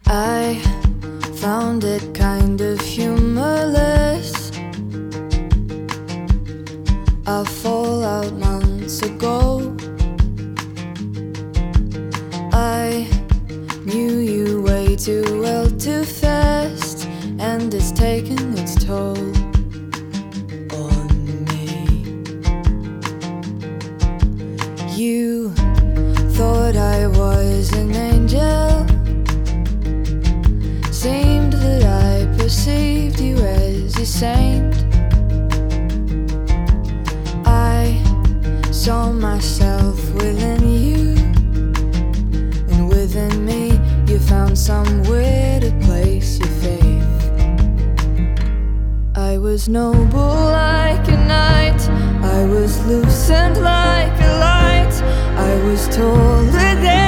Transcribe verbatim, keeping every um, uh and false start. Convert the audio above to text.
I found it kind of humorless, a fallout months ago. I knew you way too well to fast, and it's taken its toll on me. You thought I was an angel, seemed that I perceived you as a saint. I saw myself within you, and within me you found somewhere to place your faith. I was noble like a knight, I was lucent like a light, I was taller than